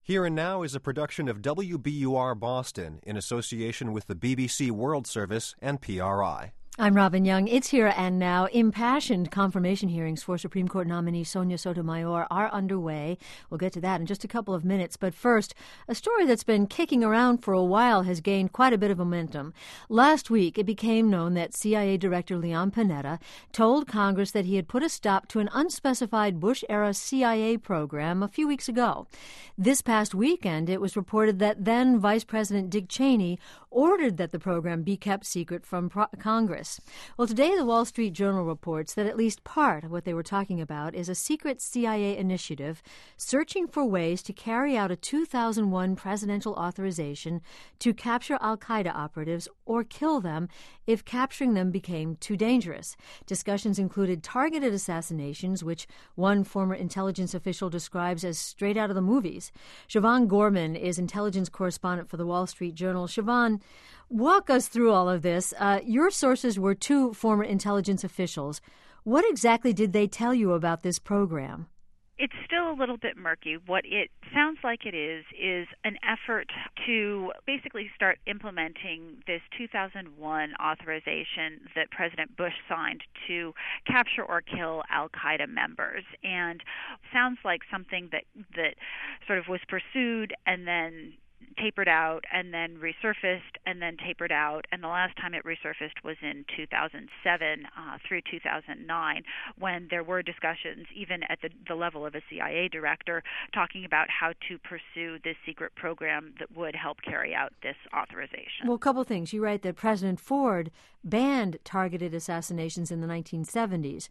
Here and Now is a production of WBUR Boston in association with the BBC World Service and PRI. I'm Robin Young. It's Here and Now. Impassioned confirmation hearings for Supreme Court nominee Sonia Sotomayor are underway. We'll get to that in just a couple of minutes. But first, a story that's been kicking around for a while has gained quite a bit of momentum. Last week, it became known that CIA Director Leon Panetta told Congress that he had put a stop to an unspecified Bush-era CIA program a few weeks ago. This past weekend, it was reported that then Vice President Dick Cheney ordered that the program be kept secret from Congress. Well, today the Wall Street Journal reports that at least part of what they were talking about is a secret CIA initiative searching for ways to carry out a 2001 presidential authorization to capture al-Qaeda operatives or kill them if capturing them became too dangerous. Discussions included targeted assassinations, which one former intelligence official describes as straight out of the movies. Siobhan Gorman is intelligence correspondent for the Wall Street Journal. Siobhan, walk us through all of this. Your sources were two former intelligence officials. What exactly did they tell you about this program? It's still a little bit murky. What it sounds like it is an effort to basically start implementing this 2001 authorization that President Bush signed to capture or kill al-Qaeda members. And sounds like something that sort of was pursued and then tapered out and then resurfaced and then tapered out. And the last time it resurfaced was in 2007 through 2009, when there were discussions, even at the level of a CIA director, talking about how to pursue this secret program that would help carry out this authorization. Well, a couple of things. You write that President Ford banned targeted assassinations in the 1970s.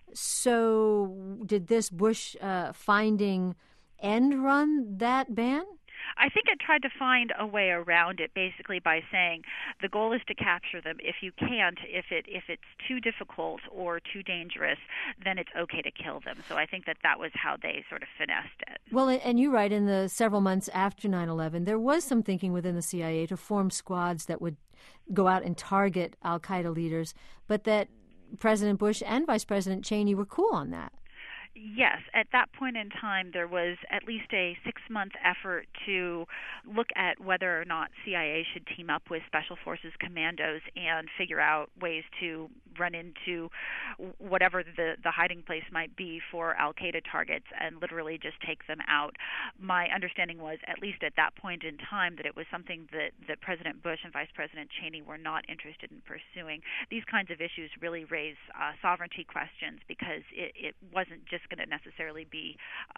So did this Bush finding end run that ban? I think it tried to find a way around it, basically by saying the goal is to capture them. If you can't, if it's too difficult or too dangerous, then it's okay to kill them. So I think that was how they sort of finessed it. Well, and you write in the several months after 9/11, there was some thinking within the CIA to form squads that would go out and target al-Qaeda leaders, but that President Bush and Vice President Cheney were cool on that. Yes, at that point in time, there was at least a 6-month effort to look at whether or not CIA should team up with Special Forces commandos and figure out ways to run into whatever the hiding place might be for al-Qaeda targets and literally just take them out. My understanding was, at least at that point in time, that it was something that President Bush and Vice President Cheney were not interested in pursuing. These kinds of issues really raise sovereignty questions, because it wasn't just going to necessarily be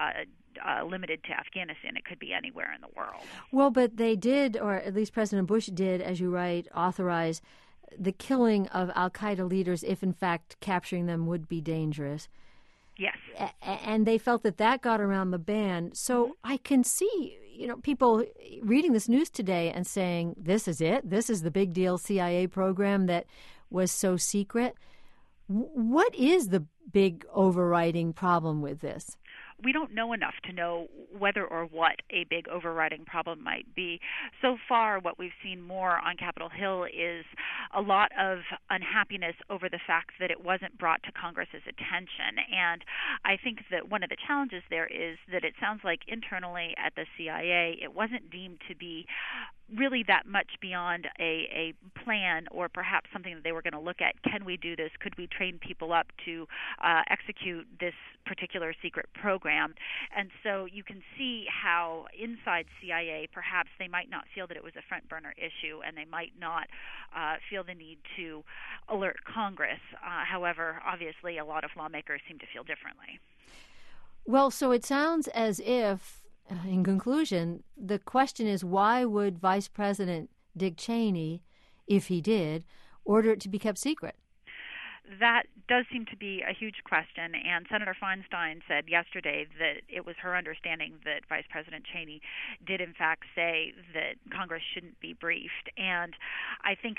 limited to Afghanistan. It could be anywhere in the world. Well, but they did, or at least President Bush did, as you write, authorize the killing of al-Qaeda leaders if, in fact, capturing them would be dangerous. Yes. And they felt that got around the ban. So I can see, people reading this news today and saying, this is it. This is the big deal CIA program that was so secret. What is the big overriding problem with this? We don't know enough to know whether or what a big overriding problem might be. So far, what we've seen more on Capitol Hill is a lot of unhappiness over the fact that it wasn't brought to Congress's attention. And I think that one of the challenges there is that it sounds like internally at the CIA, it wasn't deemed to be really that much beyond a plan, or perhaps something that they were going to look at. Can we do this? Could we train people up to execute this particular secret program? And so you can see how inside CIA, perhaps they might not feel that it was a front burner issue, and they might not feel the need to alert Congress. However, obviously, a lot of lawmakers seem to feel differently. Well, so it sounds as if, in conclusion, the question is, why would Vice President Dick Cheney, if he did, order it to be kept secret? That does seem to be a huge question, and Senator Feinstein said yesterday that it was her understanding that Vice President Cheney did in fact say that Congress shouldn't be briefed. And I think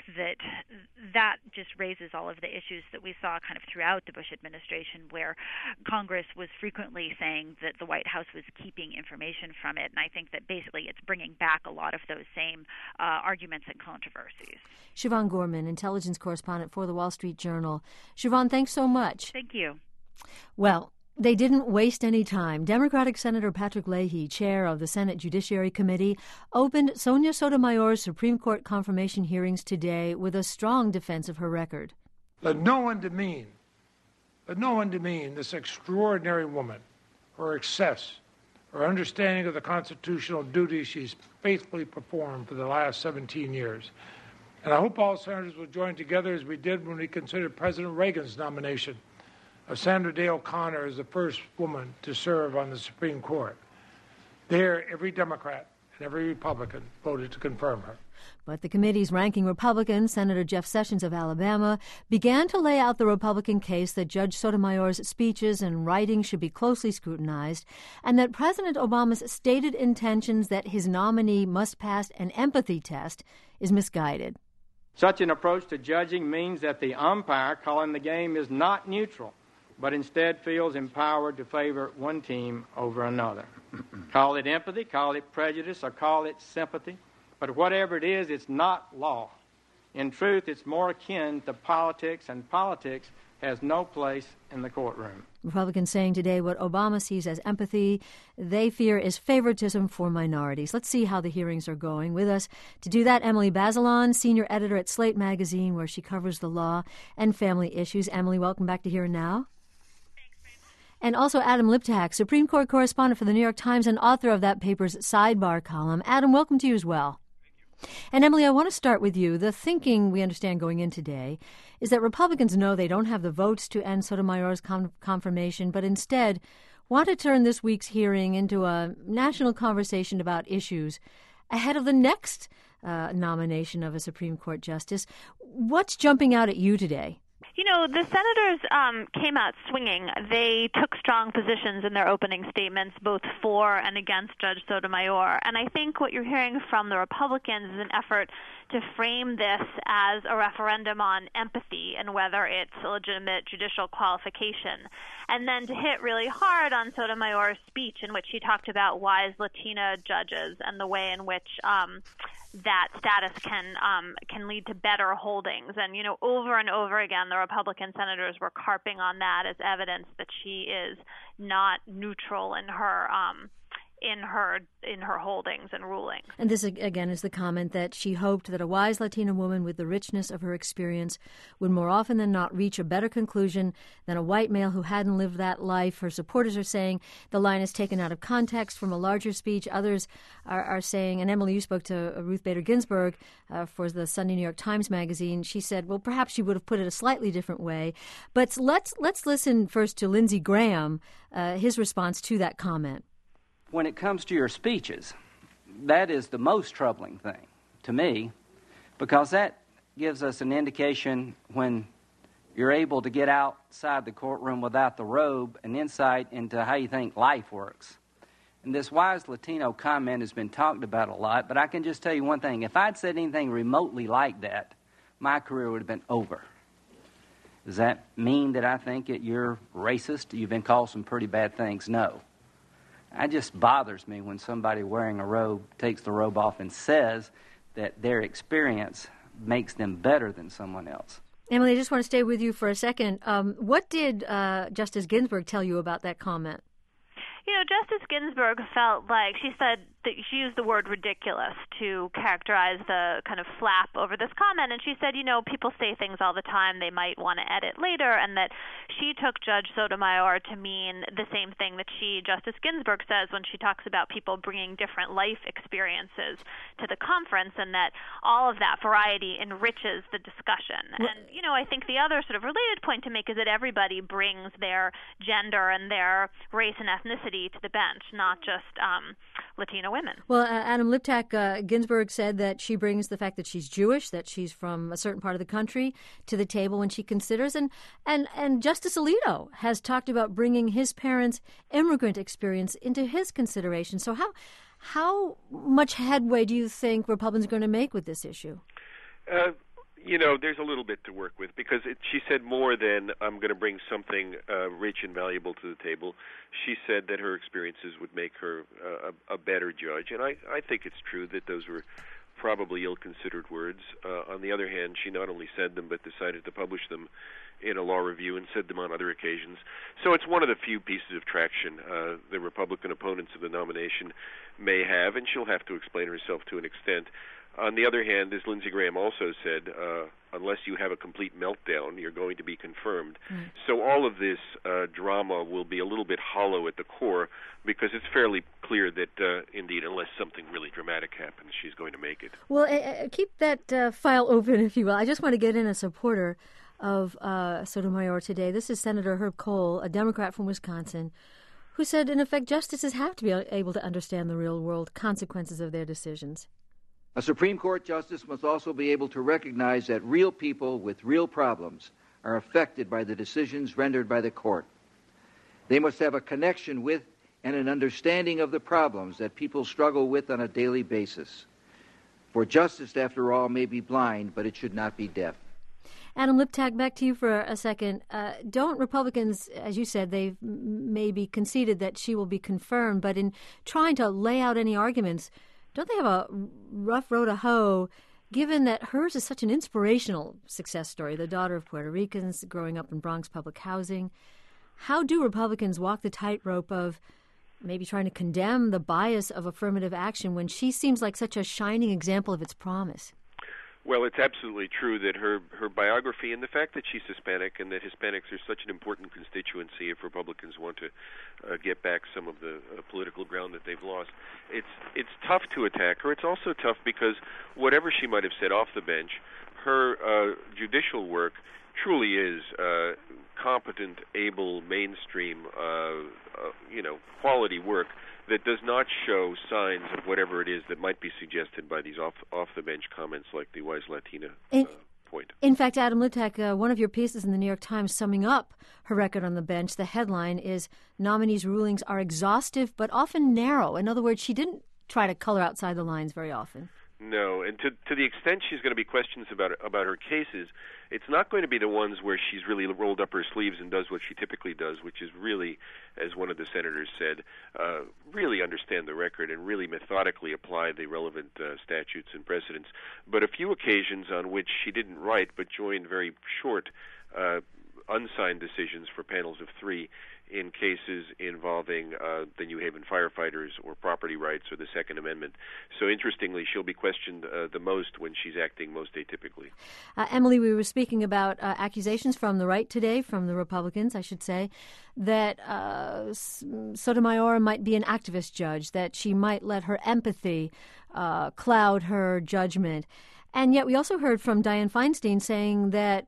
that just raises all of the issues that we saw kind of throughout the Bush administration, where Congress was frequently saying that the White House was keeping information from it. And I think that basically it's bringing back a lot of those same arguments and controversies. Siobhan Gorman, intelligence correspondent for the Wall Street Journal. Siobhan, thanks so much. Thank you. Well, They didn't waste any time. Democratic Senator Patrick Leahy, chair of the Senate Judiciary Committee, opened Sonia Sotomayor's Supreme Court confirmation hearings today with a strong defense of her record. Let no one demean this extraordinary woman, her excess, her understanding of the constitutional duties she's faithfully performed for the last 17 years. And I hope all senators will join together as we did when we considered President Reagan's nomination of Sandra Day O'Connor as the first woman to serve on the Supreme Court. There, every Democrat and every Republican voted to confirm her. But the committee's ranking Republican, Senator Jeff Sessions of Alabama, began to lay out the Republican case that Judge Sotomayor's speeches and writings should be closely scrutinized, and that President Obama's stated intentions that his nominee must pass an empathy test is misguided. Such an approach to judging means that the umpire calling the game is not neutral, but instead feels empowered to favor one team over another. Call it empathy, call it prejudice, or call it sympathy. But whatever it is, it's not law. In truth, it's more akin to politics, and politics has no place in the courtroom. Republicans saying today what Obama sees as empathy, they fear is favoritism for minorities. Let's see how the hearings are going. With us to do that, Emily Bazelon, senior editor at Slate Magazine, where she covers the law and family issues. Emily, welcome back to Here and Now. And also Adam Liptak, Supreme Court correspondent for the New York Times and author of that paper's sidebar column. Adam, welcome to you as well. And Emily, I want to start with you. The thinking we understand going in today is that Republicans know they don't have the votes to end Sotomayor's confirmation, but instead want to turn this week's hearing into a national conversation about issues ahead of the next nomination of a Supreme Court justice. What's jumping out at you today? You know, the senators came out swinging. They took strong positions in their opening statements, both for and against Judge Sotomayor. And I think what you're hearing from the Republicans is an effort to frame this as a referendum on empathy and whether it's a legitimate judicial qualification. And then to hit really hard on Sotomayor's speech in which he talked about wise Latina judges and the way in which that status can lead to better holdings. And, you know, over and over again, the Republican senators were carping on that as evidence that she is not neutral in her holdings and rulings. And this, again, is the comment that she hoped that a wise Latina woman with the richness of her experience would more often than not reach a better conclusion than a white male who hadn't lived that life. Her supporters are saying the line is taken out of context from a larger speech. Others are saying, and Emily, you spoke to Ruth Bader Ginsburg for the Sunday New York Times Magazine. She said, well, perhaps she would have put it a slightly different way. But let's listen first to Lindsey Graham, his response to that comment. When it comes to your speeches, that is the most troubling thing to me, because that gives us an indication when you're able to get outside the courtroom without the robe, an insight into how you think life works. And this wise Latino comment has been talked about a lot, but I can just tell you one thing. If I'd said anything remotely like that, my career would have been over. Does that mean that I think that you're racist? You've been called some pretty bad things? No. It just bothers me when somebody wearing a robe takes the robe off and says that their experience makes them better than someone else. Emily, I just want to stay with you for a second. What did Justice Ginsburg tell you about that comment? You know, Justice Ginsburg felt like she said that she used the word ridiculous to characterize the kind of flap over this comment. And she said, you know, people say things all the time they might want to edit later, and that she took Judge Sotomayor to mean the same thing that Justice Ginsburg, says when she talks about people bringing different life experiences to the conference, and that all of that variety enriches the discussion. And, you know, I think the other sort of related point to make is that everybody brings their gender and their race and ethnicity to the bench, not just Latino women. Well, Adam Liptak, Ginsburg said that she brings the fact that she's Jewish, that she's from a certain part of the country, to the table when she considers. And Justice Alito has talked about bringing his parents' immigrant experience into his consideration. So how much headway do you think Republicans are going to make with this issue? You know, there's a little bit to work with, because she said more than I'm going to bring something rich and valuable to the table. She said that her experiences would make her a better judge, and I think it's true that those were probably ill-considered words. On the other hand, she not only said them but decided to publish them in a law review and said them on other occasions. So it's one of the few pieces of traction the Republican opponents of the nomination may have, and she'll have to explain herself to an extent. On the other hand, as Lindsey Graham also said, unless you have a complete meltdown, you're going to be confirmed. Mm. So all of this drama will be a little bit hollow at the core, because it's fairly clear that, indeed, unless something really dramatic happens, she's going to make it. Well, keep that file open, if you will. I just want to get in a supporter of Sotomayor today. This is Senator Herb Kohl, a Democrat from Wisconsin, who said, in effect, justices have to be able to understand the real-world consequences of their decisions. A Supreme Court justice must also be able to recognize that real people with real problems are affected by the decisions rendered by the court. They must have a connection with and an understanding of the problems that people struggle with on a daily basis. For justice, after all, may be blind, but it should not be deaf. Adam Liptak, back to you for a second. Don't Republicans, as you said, they've maybe conceded that she will be confirmed, but in trying to lay out any arguments, don't they have a rough road to hoe, given that hers is such an inspirational success story, the daughter of Puerto Ricans growing up in Bronx public housing? How do Republicans walk the tightrope of maybe trying to condemn the bias of affirmative action when she seems like such a shining example of its promise? Well, it's absolutely true that her biography and the fact that she's Hispanic and that Hispanics are such an important constituency if Republicans want to get back some of the political ground that they've lost, it's tough to attack her. It's also tough because whatever she might have said off the bench, her judicial work truly is competent, able, mainstream, quality work that does not show signs of whatever it is that might be suggested by these off-the-bench comments like the Wise Latina point. In fact, Adam Liptak, one of your pieces in the New York Times summing up her record on the bench, the headline is, "Nominees' rulings are exhaustive but often narrow." In other words, she didn't try to color outside the lines very often. No, and to the extent she's going to be questions about her cases, it's not going to be the ones where she's really rolled up her sleeves and does what she typically does, which is really, as one of the senators said, really understand the record and really methodically apply the relevant statutes and precedents. But a few occasions on which she didn't write but joined very short, unsigned decisions for panels of 3 in cases involving the New Haven firefighters or property rights or the Second Amendment. So interestingly, she'll be questioned the most when she's acting most atypically. Emily, we were speaking about accusations from the right today, from the Republicans, I should say, that Sotomayor might be an activist judge, that she might let her empathy cloud her judgment. And yet we also heard from Dianne Feinstein saying that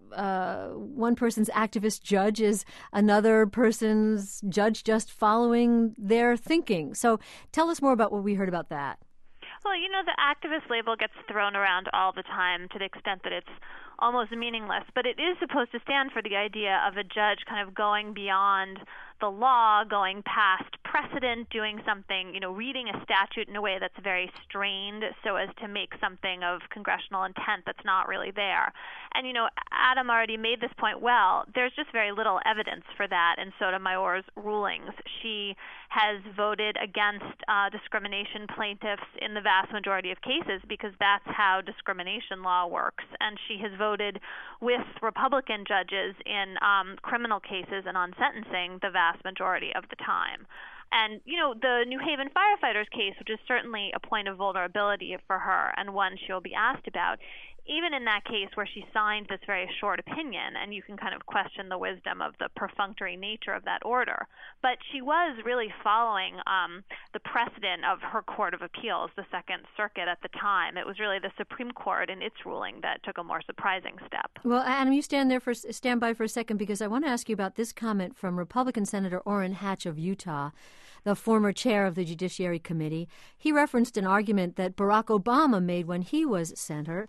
one person's activist judge is another person's judge just following their thinking. So tell us more about what we heard about that. Well, the activist label gets thrown around all the time to the extent that it's almost meaningless, but it is supposed to stand for the idea of a judge kind of going beyond the law, going past precedent, doing something, reading a statute in a way that's very strained so as to make something of congressional intent that's not really there. And, Adam already made this point well. There's just very little evidence for that in Sotomayor's rulings. She has voted against discrimination plaintiffs in the vast majority of cases because that's how discrimination law works. And she has voted with Republican judges in criminal cases and on sentencing the vast majority of the time. And, the New Haven firefighters case, which is certainly a point of vulnerability for her and one she'll be asked about, even in that case where she signed this very short opinion, and you can kind of question the wisdom of the perfunctory nature of that order, but she was really following the precedent of her Court of Appeals, the Second Circuit at the time. It was really the Supreme Court in its ruling that took a more surprising step. Well, Adam, you stand by for a second, because I want to ask you about this comment from Republican Senator Orrin Hatch of Utah, the former chair of the Judiciary Committee. He referenced an argument that Barack Obama made when he was senator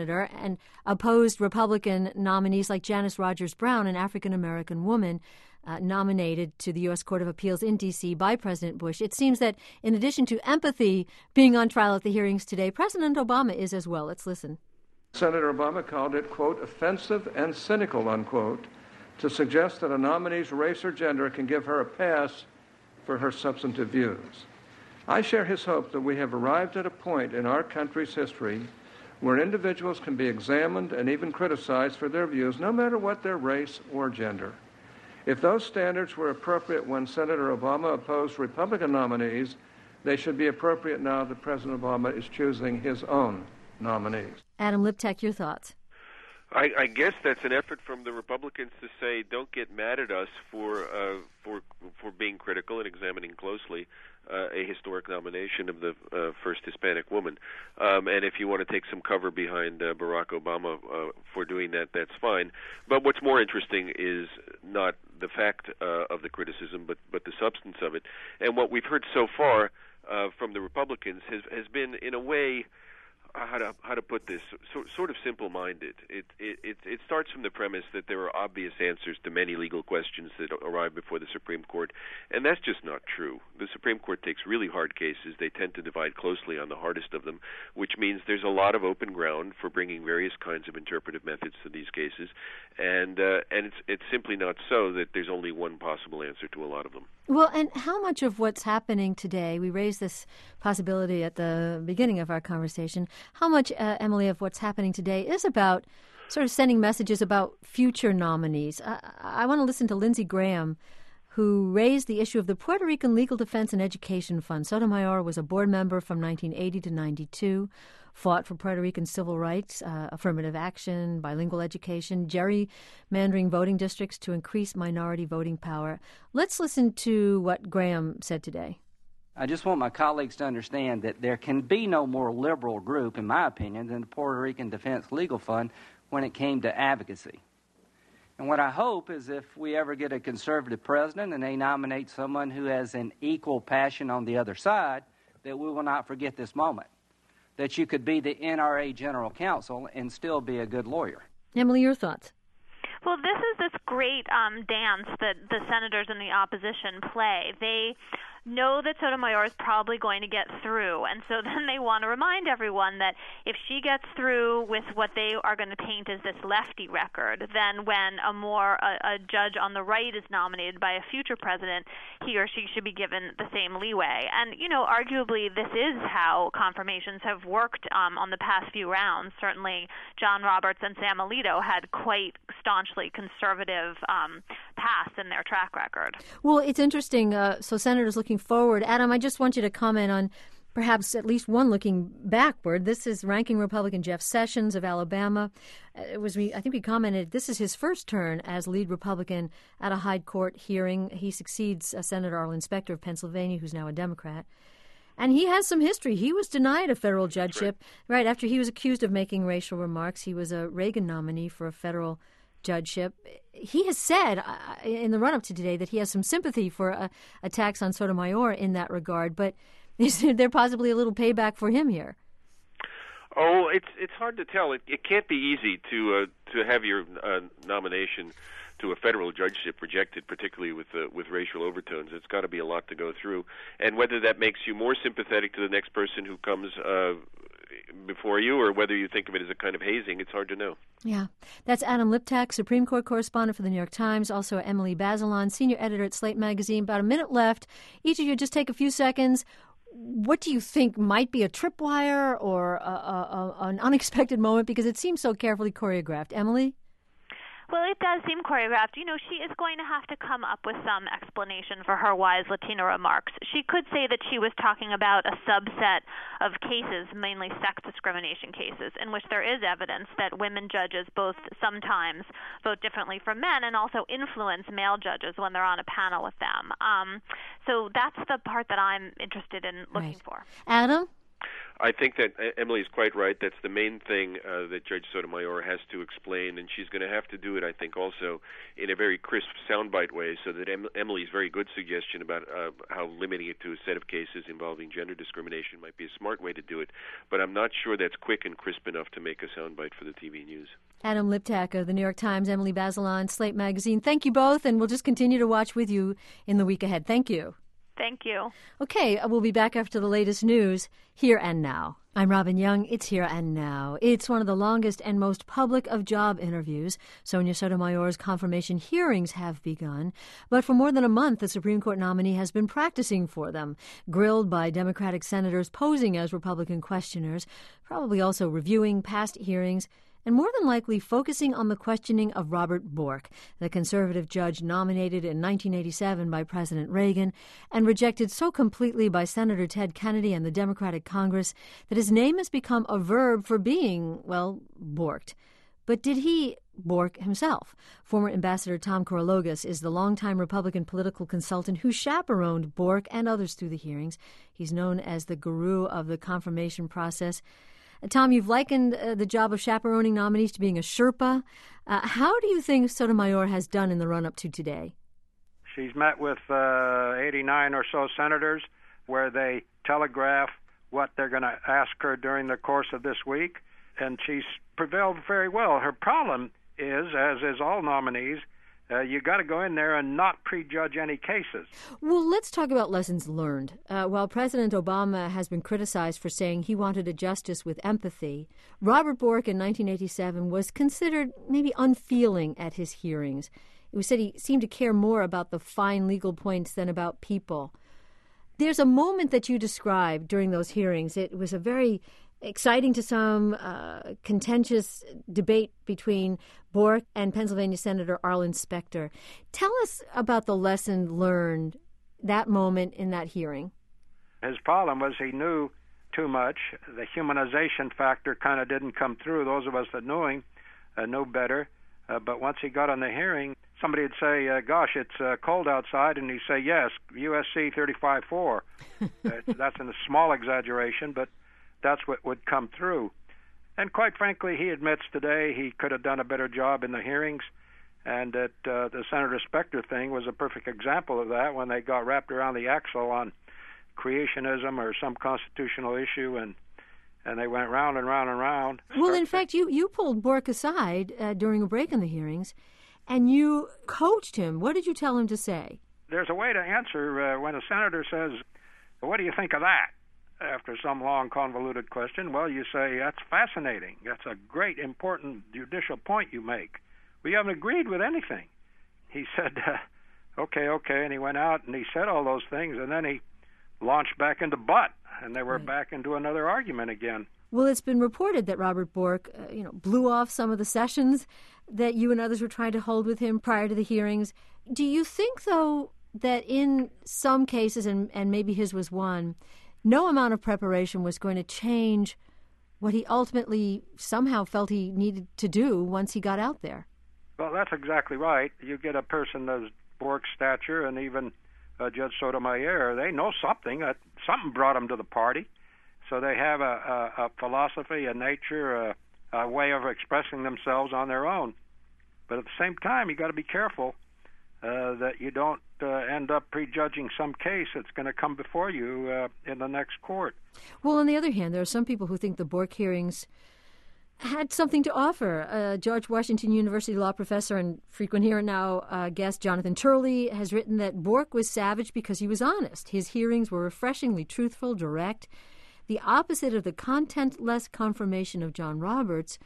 and opposed Republican nominees like Janice Rogers Brown, an African-American woman nominated to the U.S. Court of Appeals in D.C. by President Bush. It seems that in addition to empathy being on trial at the hearings today, President Obama is as well. Let's listen. Senator Obama called it, quote, offensive and cynical, unquote, to suggest that a nominee's race or gender can give her a pass for her substantive views. I share his hope that we have arrived at a point in our country's history where individuals can be examined and even criticized for their views, no matter what their race or gender. If those standards were appropriate when Senator Obama opposed Republican nominees, they should be appropriate now that President Obama is choosing his own nominees. Adam Liptak, your thoughts? I guess that's an effort from the Republicans to say, don't get mad at us for being critical and examining closely a historic nomination of the first Hispanic woman. And if you want to take some cover behind Barack Obama for doing that, that's fine. But what's more interesting is not the fact of the criticism, but the substance of it. And what we've heard so far from the Republicans has been, in a way, how to put this, sort of simple-minded. It starts from the premise that there are obvious answers to many legal questions that arrive before the Supreme Court, and that's just not true. The Supreme Court takes really hard cases. They tend to divide closely on the hardest of them, which means there's a lot of open ground for bringing various kinds of interpretive methods to these cases, and it's simply not so that there's only one possible answer to a lot of them. Well, and how much of what's happening today, we raised this possibility at the beginning of our conversation, how much, Emily, of what's happening today is about sort of sending messages about future nominees? I want to listen to Lindsey Graham, who raised the issue of the Puerto Rican Legal Defense and Education Fund. Sotomayor was a board member from 1980 to 92, fought for Puerto Rican civil rights, affirmative action, bilingual education, gerrymandering voting districts to increase minority voting power. Let's listen to what Graham said today. I just want my colleagues to understand that there can be no more liberal group, in my opinion, than the Puerto Rican Defense Legal Fund when it came to advocacy. And what I hope is if we ever get a conservative president and they nominate someone who has an equal passion on the other side, that we will not forget this moment, that you could be the NRA General Counsel and still be a good lawyer. Emily, your thoughts? Well, this is this great dance that the senators in the opposition play. They know that Sotomayor is probably going to get through, and so then they want to remind everyone that if she gets through with what they are going to paint as this lefty record, then when a judge on the right is nominated by a future president, he or she should be given the same leeway. And, arguably this is how confirmations have worked on the past few rounds. Certainly John Roberts and Sam Alito had quite staunchly conservative paths in their track record. Well, it's interesting. So senators looking forward. Adam, I just want you to comment on perhaps at least one looking backward. This is ranking Republican Jeff Sessions of Alabama. I think we commented, this is his first turn as lead Republican at a Hyde Court hearing. He succeeds Senator Arlen Specter of Pennsylvania, who's now a Democrat. And he has some history. He was denied a federal judgeship right after he was accused of making racial remarks. He was a Reagan nominee for a federal judgeship. He has said in the run-up to today that he has some sympathy for attacks on Sotomayor in that regard, but is there possibly a little payback for him here? Oh, it's hard to tell. It can't be easy to have your nomination to a federal judgeship rejected, particularly with racial overtones. It's got to be a lot to go through, and whether that makes you more sympathetic to the next person who comes before you, or whether you think of it as a kind of hazing, it's hard to know. Yeah. That's Adam Liptak, Supreme Court correspondent for the New York Times, also Emily Bazelon, senior editor at Slate Magazine. About a minute left. Each of you just take a few seconds. What do you think might be a tripwire or an unexpected moment? Because it seems so carefully choreographed. Emily? Well, it does seem choreographed. She is going to have to come up with some explanation for her wise Latina remarks. She could say that she was talking about a subset of cases, mainly sex discrimination cases, in which there is evidence that women judges both sometimes vote differently from men and also influence male judges when they're on a panel with them. So that's the part that I'm interested in looking for. Adam? I think that Emily is quite right. That's the main thing that Judge Sotomayor has to explain, and she's going to have to do it, I think, also in a very crisp soundbite way, so that Emily's very good suggestion about how limiting it to a set of cases involving gender discrimination might be a smart way to do it, but I'm not sure that's quick and crisp enough to make a soundbite for the TV news. Adam Liptak of the New York Times, Emily Bazelon, Slate Magazine. Thank you both, and we'll just continue to watch with you in the week ahead. Thank you. Thank you. Okay, we'll be back after the latest news, Here and Now. I'm Robin Young. It's Here and Now. It's one of the longest and most public of job interviews. Sonia Sotomayor's confirmation hearings have begun. But for more than a month, the Supreme Court nominee has been practicing for them, grilled by Democratic senators posing as Republican questioners, probably also reviewing past hearings, and more than likely focusing on the questioning of Robert Bork, the conservative judge nominated in 1987 by President Reagan and rejected so completely by Senator Ted Kennedy and the Democratic Congress that his name has become a verb for being, well, borked. But did he bork himself? Former Ambassador Tom Korologos is the longtime Republican political consultant who chaperoned Bork and others through the hearings. He's known as the guru of the confirmation process. Tom, you've likened the job of chaperoning nominees to being a Sherpa. How do you think Sotomayor has done in the run-up to today? She's met with 89 or so senators where they telegraph what they're going to ask her during the course of this week, and she's prevailed very well. Her problem is, as is all nominees, you got to go in there and not prejudge any cases. Well, let's talk about lessons learned. While President Obama has been criticized for saying he wanted a justice with empathy, Robert Bork in 1987 was considered maybe unfeeling at his hearings. It was said he seemed to care more about the fine legal points than about people. There's a moment that you described during those hearings. It was a very exciting to some, contentious debate between Bork and Pennsylvania Senator Arlen Specter. Tell us about the lesson learned, that moment in that hearing. His problem was he knew too much. The humanization factor kind of didn't come through. Those of us that knew him knew better. But once he got on the hearing, somebody would say, gosh, it's cold outside, and he'd say, yes, USC 35-4. That's a small exaggeration, but that's what would come through. And quite frankly, he admits today he could have done a better job in the hearings, and that the Senator Specter thing was a perfect example of that, when they got wrapped around the axle on creationism or some constitutional issue, and they went round and round and round. Well, in fact, you pulled Bork aside during a break in the hearings, and you coached him. What did you tell him to say? There's a way to answer when a senator says, what do you think of that? After some long, convoluted question, well, you say, that's fascinating. That's a great, important judicial point you make. We haven't agreed with anything. He said, okay, and he went out and he said all those things, and then he launched back into butt, and they were back into another argument again. Well, it's been reported that Robert Bork, blew off some of the sessions that you and others were trying to hold with him prior to the hearings. Do you think, though, that in some cases, and maybe his was one, no amount of preparation was going to change what he ultimately somehow felt he needed to do once he got out there? Well, that's exactly right. You get a person of Bork's stature, and even Judge Sotomayor, they know something. Something brought them to the party. So they have a philosophy, a nature, a way of expressing themselves on their own. But at the same time, you got to be careful that you don't end up prejudging some case that's going to come before you in the next court. Well, on the other hand, there are some people who think the Bork hearings had something to offer. George Washington University law professor and frequent Here and Now guest Jonathan Turley has written that Bork was savage because he was honest. His hearings were refreshingly truthful, direct, the opposite of the content-less confirmation of John Roberts,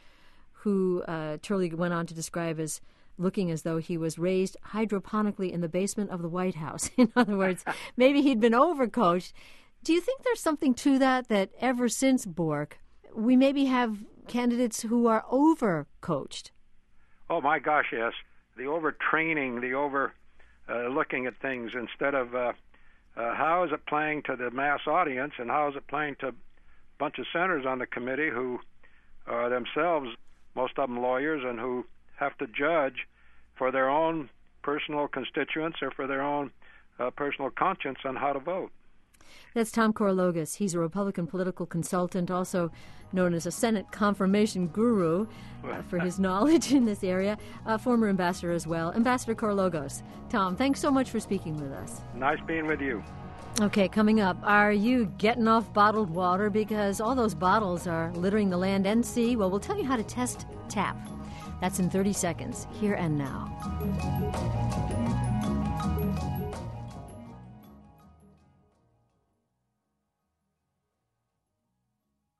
who Turley went on to describe as looking as though he was raised hydroponically in the basement of the White House. In other words, maybe he'd been overcoached. Do you think there's something to that ever since Bork, we maybe have candidates who are overcoached? Oh, my gosh, yes. The overtraining, the over-looking at things instead of how is it playing to the mass audience, and how is it playing to a bunch of senators on the committee who are themselves, most of them lawyers, and who have to judge for their own personal constituents or for their own personal conscience on how to vote. That's Tom Korologos. He's a Republican political consultant, also known as a Senate confirmation guru for his knowledge in this area, former ambassador as well. Ambassador Korologos. Tom, thanks so much for speaking with us. Nice being with you. Okay, coming up, are you getting off bottled water because all those bottles are littering the land and sea? Well, we'll tell you how to test tap. That's in 30 seconds, Here and Now.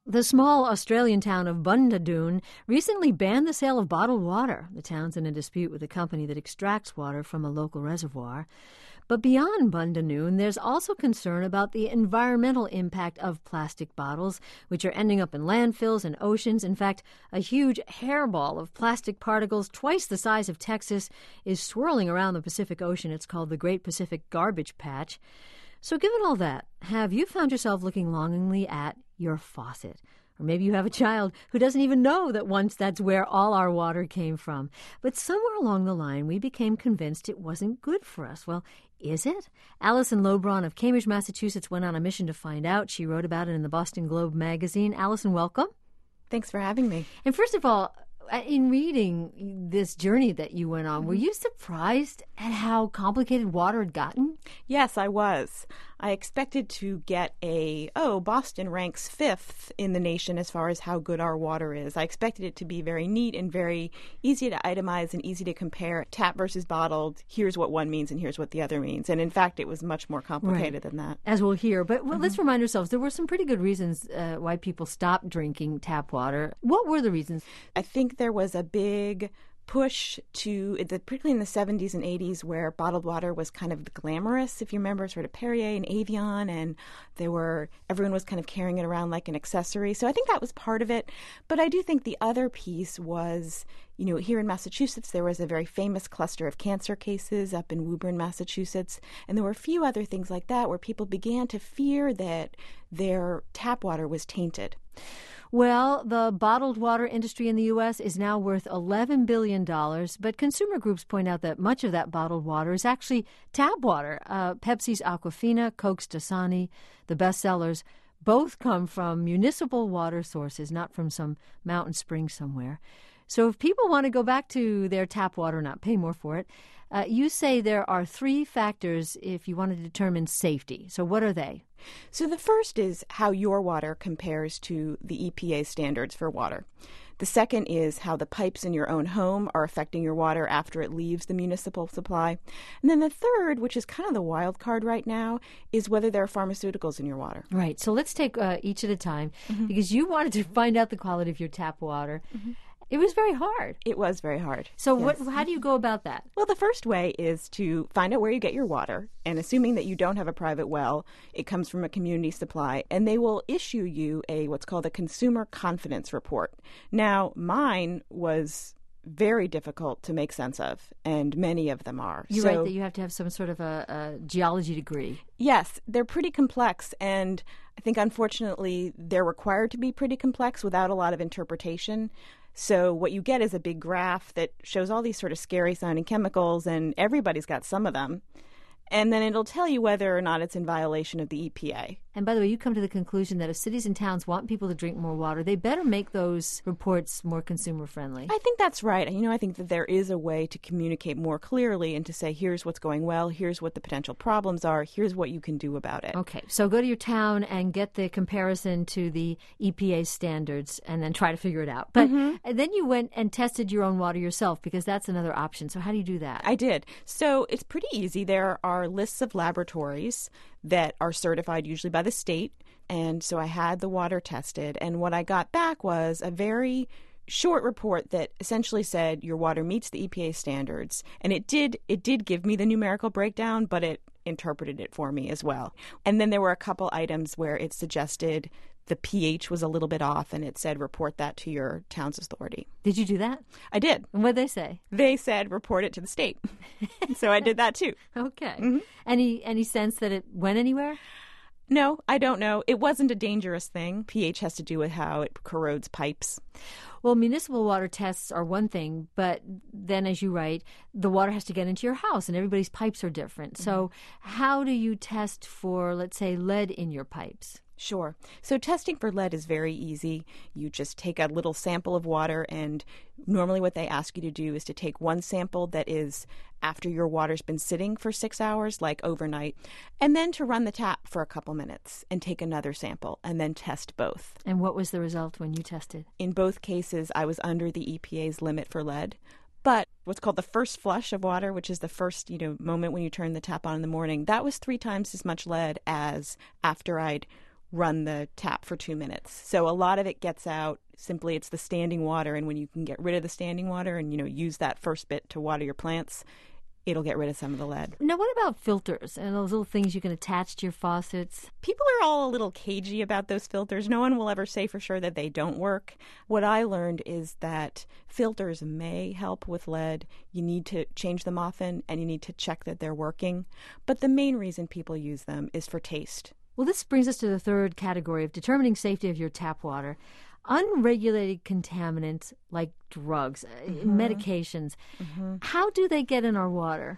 The small Australian town of Bundadoon recently banned the sale of bottled water. The town's in a dispute with a company that extracts water from a local reservoir. But beyond Bundadoon, there's also concern about the environmental impact of plastic bottles, which are ending up in landfills and oceans. In fact, a huge hairball of plastic particles twice the size of Texas is swirling around the Pacific Ocean. It's called the Great Pacific Garbage Patch. So given all that, have you found yourself looking longingly at your faucet? Or maybe you have a child who doesn't even know that once that's where all our water came from. But somewhere along the line, we became convinced it wasn't good for us. Well, is it? Alison Lobron of Cambridge, Massachusetts went on a mission to find out. She wrote about it in the Boston Globe magazine. Alison, welcome. Thanks for having me. And first of all, in reading this journey that you went on, were you surprised at how complicated water had gotten? Yes, I was. I expected to get Boston ranks 5th in the nation as far as how good our water is. I expected it to be very neat and very easy to itemize and easy to compare. Tap versus bottled, here's what one means and here's what the other means. And in fact, it was much more complicated than that. As we'll hear. But let's remind ourselves, there were some pretty good reasons why people stopped drinking tap water. What were the reasons? I think there was a big push to, particularly in the 70s and 80s, where bottled water was kind of glamorous, if you remember, sort of Perrier and Evian, and everyone was kind of carrying it around like an accessory. So I think that was part of it. But I do think the other piece was, here in Massachusetts, there was a very famous cluster of cancer cases up in Woburn, Massachusetts, and there were a few other things like that where people began to fear that their tap water was tainted. Well, the bottled water industry in the U.S. is now worth $11 billion, but consumer groups point out that much of that bottled water is actually tap water. Pepsi's Aquafina, Coke's Dasani, the bestsellers, both come from municipal water sources, not from some mountain spring somewhere. So if people want to go back to their tap water, not pay more for it, you say there are 3 factors if you want to determine safety. So what are they? So the first is how your water compares to the EPA standards for water. The second is how the pipes in your own home are affecting your water after it leaves the municipal supply. And then the third, which is kind of the wild card right now, is whether there are pharmaceuticals in your water. Right. So let's take each at a time, because you wanted to find out the quality of your tap water. It was very hard. It was very hard. So yes. How do you go about that? Well, the first way is to find out where you get your water. And assuming that you don't have a private well, it comes from a community supply. And they will issue you what's called a Consumer Confidence Report. Now, mine was very difficult to make sense of, and many of them are. You write that you have to have some sort of a geology degree. Yes, they're pretty complex, and I think, unfortunately, they're required to be pretty complex without a lot of interpretation. So what you get is a big graph that shows all these sort of scary-sounding chemicals, and everybody's got some of them. And then it'll tell you whether or not it's in violation of the EPA. And by the way, you come to the conclusion that if cities and towns want people to drink more water, they better make those reports more consumer-friendly. I think that's right. I think that there is a way to communicate more clearly and to say, here's what's going well, here's what the potential problems are, here's what you can do about it. Okay, so go to your town and get the comparison to the EPA standards and then try to figure it out. But then you went and tested your own water yourself, because that's another option. So how do you do that? I did. So it's pretty easy. There are lists of laboratories that are certified usually by the state. And so I had the water tested. And what I got back was a very short report that essentially said your water meets the EPA standards. And it did give me the numerical breakdown, but it interpreted it for me as well. And then there were a couple items where it suggested the pH was a little bit off, and it said report that to your town's authority. Did you do that? I did. And what did they say? They said report it to the state. So I did that too. Okay. Any sense that it went anywhere? No, I don't know. It wasn't a dangerous thing. pH has to do with how it corrodes pipes. Well, municipal water tests are one thing, but then, as you write, the water has to get into your house, and everybody's pipes are different. So how do you test for, let's say, lead in your pipes? Sure. So testing for lead is very easy. You just take a little sample of water, and normally what they ask you to do is to take one sample that is after your water's been sitting for 6 hours, like overnight, and then to run the tap for a couple minutes and take another sample and then test both. And what was the result when you tested? In both cases, I was under the EPA's limit for lead. But what's called the first flush of water, which is the first, moment when you turn the tap on in the morning, that was 3 times as much lead as after I'd run the tap for 2 minutes. So a lot of it gets out. Simply, it's the standing water, and when you can get rid of the standing water and, use that first bit to water your plants, it'll get rid of some of the lead. Now, what about filters and those little things you can attach to your faucets? People are all a little cagey about those filters. No one will ever say for sure that they don't work. What I learned is that filters may help with lead. You need to change them often, and you need to check that they're working. But the main reason people use them is for taste. Well, this brings us to the third category of determining safety of your tap water. Unregulated contaminants like drugs, medications, how do they get in our water?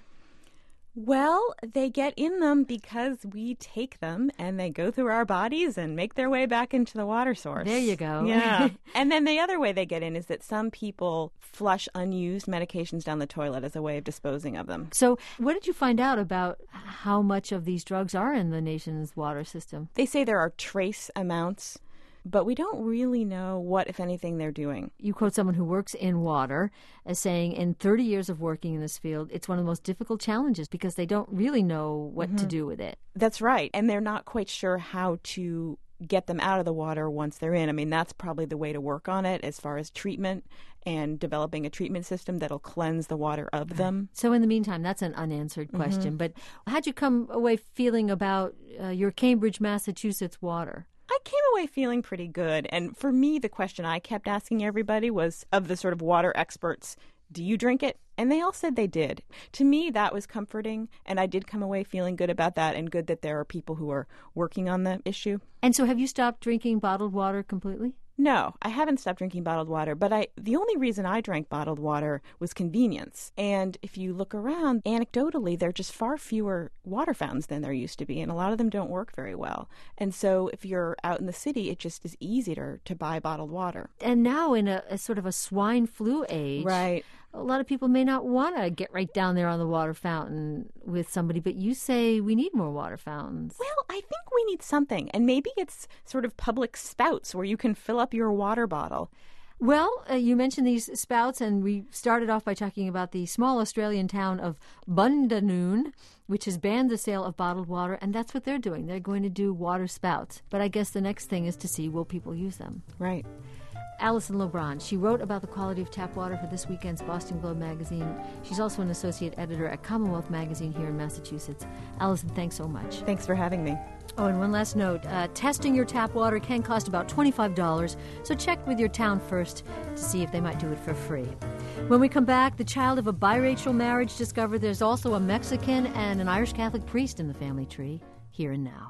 Well, they get in them because we take them and they go through our bodies and make their way back into the water source. There you go. Yeah. And then the other way they get in is that some people flush unused medications down the toilet as a way of disposing of them. So what did you find out about how much of these drugs are in the nation's water system? They say there are trace amounts, but we don't really know what, if anything, they're doing. You quote someone who works in water as saying, in 30 years of working in this field, it's one of the most difficult challenges because they don't really know what to do with it. That's right. And they're not quite sure how to get them out of the water once they're in. I mean, that's probably the way to work on it as far as treatment and developing a treatment system that'll cleanse the water of them. So in the meantime, that's an unanswered question. But how'd you come away feeling about your Cambridge, Massachusetts water? I came away feeling pretty good. And for me, the question I kept asking everybody was, of the sort of water experts, do you drink it? And they all said they did. To me, that was comforting. And I did come away feeling good about that and good that there are people who are working on the issue. And so have you stopped drinking bottled water completely? No, I haven't stopped drinking bottled water, but the only reason I drank bottled water was convenience. And if you look around, anecdotally, there are just far fewer water fountains than there used to be, and a lot of them don't work very well. And so if you're out in the city, it just is easier to buy bottled water. And now in a sort of a swine flu age, right, a lot of people may not want to get right down there on the water fountain with somebody, but you say we need more water fountains. Well, I think we need something, and maybe it's sort of public spouts where you can fill up your water bottle. Well, you mentioned these spouts, and we started off by talking about the small Australian town of Bundanoon, which has banned the sale of bottled water, and that's what they're doing. They're going to do water spouts. But I guess the next thing is to see, will people use them? Right. Alison LeBron. She wrote about the quality of tap water for this weekend's Boston Globe magazine. She's also an associate editor at Commonwealth Magazine here in Massachusetts. Alison, thanks so much. Thanks for having me. Oh, and one last note. Testing your tap water can cost about $25, so check with your town first to see if they might do it for free. When we come back, the child of a biracial marriage discovered there's also a Mexican and an Irish Catholic priest in the family tree. Here and now.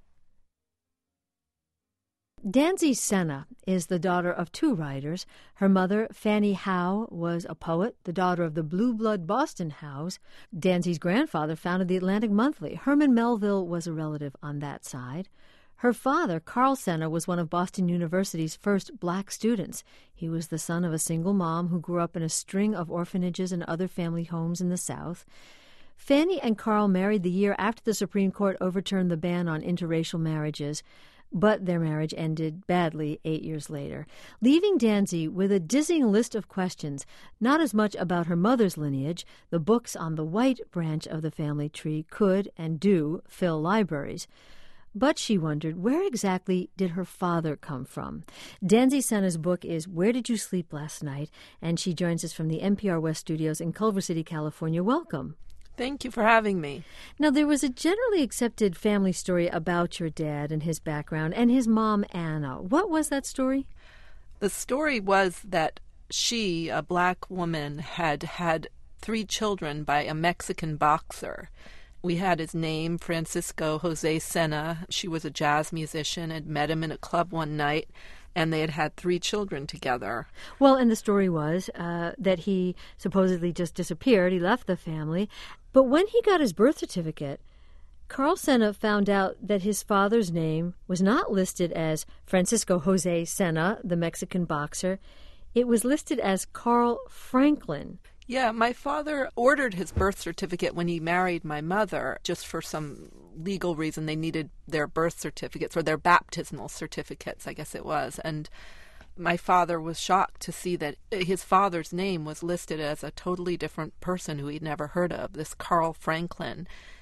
Danzy Senna is the daughter of two writers. Her mother, Fannie Howe, was a poet, the daughter of the Blue Blood Boston Howes. Danzy's grandfather founded the Atlantic Monthly. Herman Melville was a relative on that side. Her father, Carl Senna, was one of Boston University's first black students. He was the son of a single mom who grew up in a string of orphanages and other family homes in the South. Fannie and Carl married the year after the Supreme Court overturned the ban on interracial marriages. But their marriage ended badly 8 years later, leaving Danzy with a dizzying list of questions, not as much about her mother's lineage. The books on the white branch of the family tree could and do fill libraries. But she wondered, where exactly did her father come from? Danzy Senna's book is Where Did You Sleep Last Night? And she joins us from the NPR West studios in Culver City, California. Welcome. Thank you for having me. Now, there was a generally accepted family story about your dad and his background and his mom, Anna. What was that story? The story was that she, a black woman, had had 3 children by a Mexican boxer. We had his name, Francisco Jose Senna. She was a jazz musician, had met him in a club one night, and they had had 3 children together. Well, and the story was that he supposedly just disappeared. He left the family. But when he got his birth certificate, Carl Senna found out that his father's name was not listed as Francisco Jose Senna, the Mexican boxer. It was listed as Carl Franklin. Yeah, my father ordered his birth certificate when he married my mother, just for some legal reason. They needed their birth certificates, or their baptismal certificates, I guess it was. And my father was shocked to see that his father's name was listed as a totally different person who he'd never heard of, this Carl Franklin.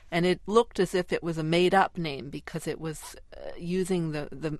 And it looked as if it was a made-up name because it was using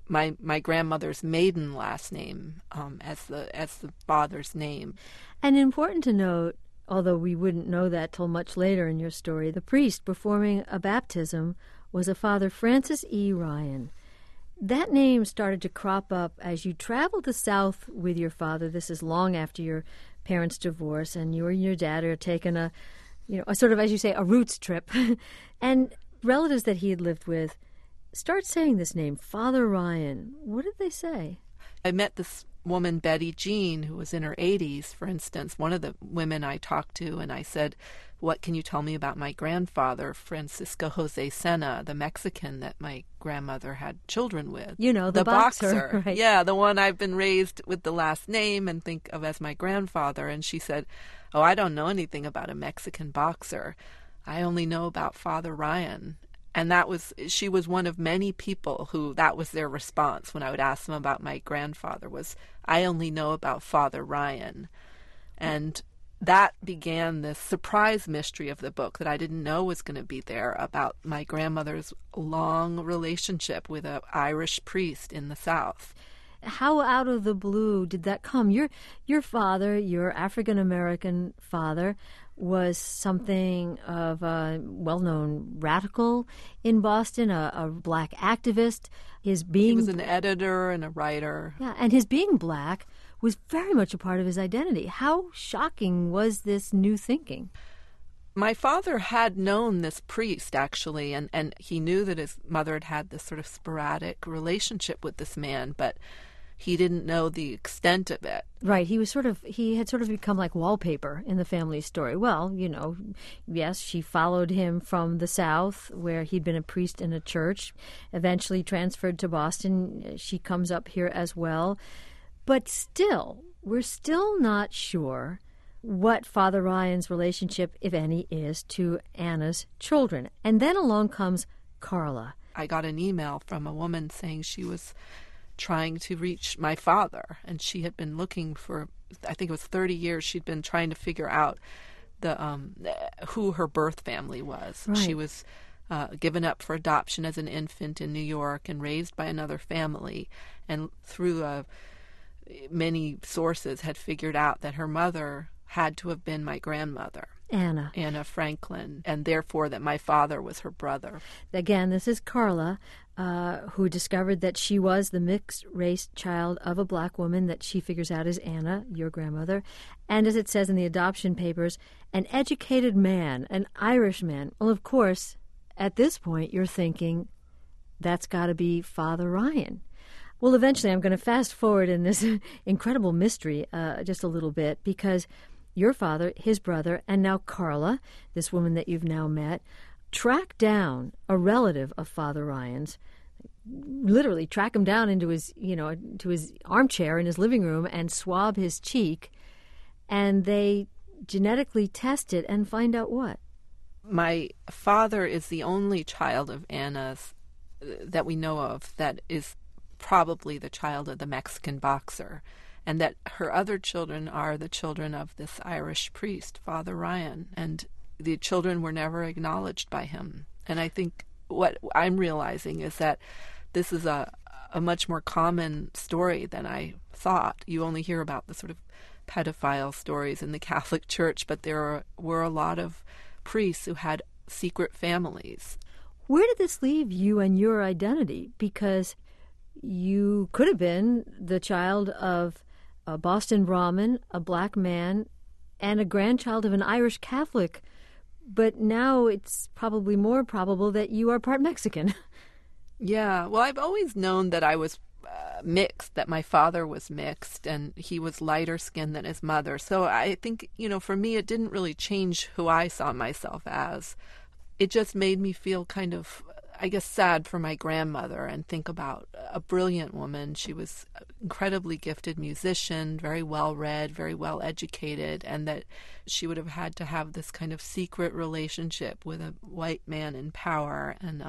my grandmother's maiden last name as the father's name. And important to note, although we wouldn't know that till much later in your story, the priest performing a baptism was a Father Francis E. Ryan. That name started to crop up as you traveled the South with your father. This is long after your parents' divorce, and you and your dad are taking a sort of, as you say, a roots trip. And relatives that he had lived with start saying this name, Father Ryan. What did they say? I met this woman, Betty Jean, who was in her 80s, for instance, one of the women I talked to, and I said, what can you tell me about my grandfather, Francisco Jose Sena, the Mexican that my grandmother had children with? You know, the boxer. Right? Yeah, the one I've been raised with the last name and think of as my grandfather. And she said, oh, I don't know anything about a Mexican boxer. I only know about Father Ryan. And she was one of many people who that was their response when I would ask them about my grandfather was, I only know about Father Ryan. And that began the surprise mystery of the book that I didn't know was going to be there about my grandmother's long relationship with an Irish priest in the South. How out of the blue did that come? Your father, your African-American father, was something of a well-known radical in Boston, a black activist. He was an editor and a writer. Yeah, and his being black was very much a part of his identity. How shocking was this new thinking? My father had known this priest, actually, and he knew that his mother had had this sort of sporadic relationship with this man, but he didn't know the extent of it. Right. He had sort of become like wallpaper in the family story. Well, yes, she followed him from the South, where he'd been a priest in a church, eventually transferred to Boston. She comes up here as well. But still, we're still not sure what Father Ryan's relationship, if any, is to Anna's children. And then along comes Carla. I got an email from a woman saying she was trying to reach my father, and she had been looking for, I think it was 30 years, she'd been trying to figure out who her birth family was. Right. She was given up for adoption as an infant in New York and raised by another family, and through many sources had figured out that her mother had to have been my grandmother, Anna Franklin, and therefore that my father was her brother. Again, this is Carla, who discovered that she was the mixed-race child of a black woman that she figures out is Anna, your grandmother, and as it says in the adoption papers, an educated man, an Irish man. Well, of course, at this point, you're thinking, that's got to be Father Ryan. Well, eventually, I'm going to fast forward in this incredible mystery just a little bit, because your father, his brother, and now Carla, this woman that you've now met, track down a relative of Father Ryan's, literally track him down into his, to his armchair in his living room and swab his cheek, and they genetically test it and find out what? My father is the only child of Anna's that we know of that is probably the child of the Mexican boxer, and that her other children are the children of this Irish priest, Father Ryan, and the children were never acknowledged by him. And I think what I'm realizing is that this is a much more common story than I thought. You only hear about the sort of pedophile stories in the Catholic Church, but there were a lot of priests who had secret families. Where did this leave you and your identity? Because you could have been the child of a Boston Brahmin, a black man, and a grandchild of an Irish Catholic, but now it's probably more probable that you are part Mexican. Yeah, well, I've always known that I was mixed, that my father was mixed, and he was lighter skinned than his mother. So I think, for me, it didn't really change who I saw myself as. It just made me feel kind of, I guess, sad for my grandmother and think about a brilliant woman. She was an incredibly gifted musician, very well-read, very well-educated, and that she would have had to have this kind of secret relationship with a white man in power, and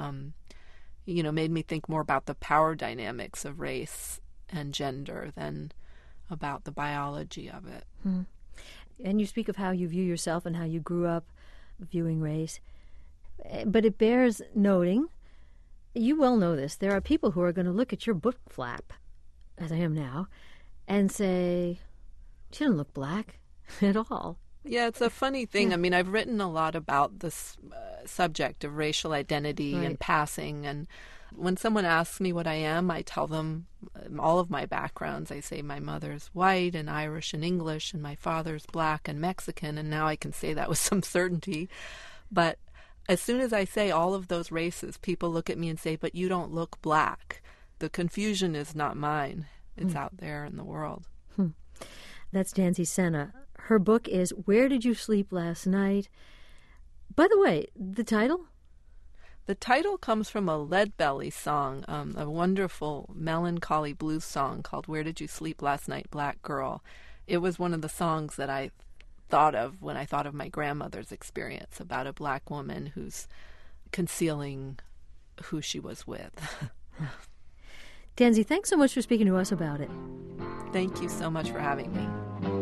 made me think more about the power dynamics of race and gender than about the biology of it. And you speak of how you view yourself and how you grew up viewing race. But it bears noting, you well know this, there are people who are going to look at your book flap, as I am now, and say, she doesn't look black at all. Yeah, it's a funny thing. I mean, I've written a lot about this subject of racial identity and passing. And when someone asks me what I am, I tell them all of my backgrounds. I say my mother's white and Irish and English, and my father's black and Mexican. And now I can say that with some certainty. But as soon as I say all of those races, people look at me and say, but you don't look black. The confusion is not mine. It's out there in the world. That's Danzy Senna. Her book is Where Did You Sleep Last Night? By the way, the title? The title comes from a Leadbelly song, a wonderful melancholy blues song called Where Did You Sleep Last Night, Black Girl? It was one of the songs that I thought of when I thought of my grandmother's experience about a black woman who's concealing who she was with. Danzy, thanks so much for speaking to us about it. Thank you so much for having me.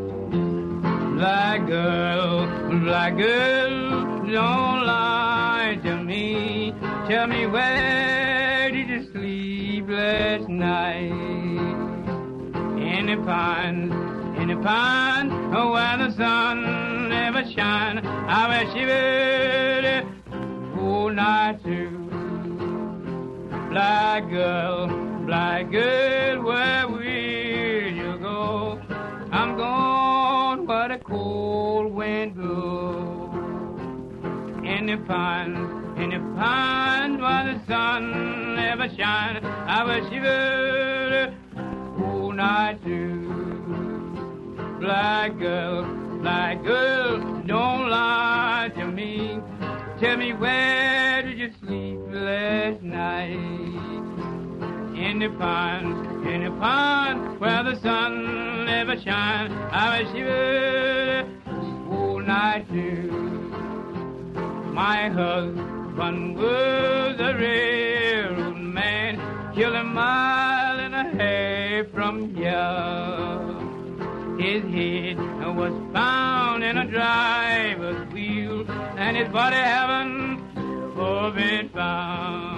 Black girl, don't lie to me. Tell me, where did you sleep last night? In the pond, where the sun never shines. I wish you would all night too. Black girl, where will you go? I'm gone where the cold wind blows. In the pond, where the sun never shines. I wish you would all night too. Black girl, don't lie to me. Tell me, where did you sleep last night? In the pond, where the sun never shines. I wish you would all night too. My husband was a railroad man, killed a mile and a half from here. His head was found in a driver's wheel, and his body haven't been found.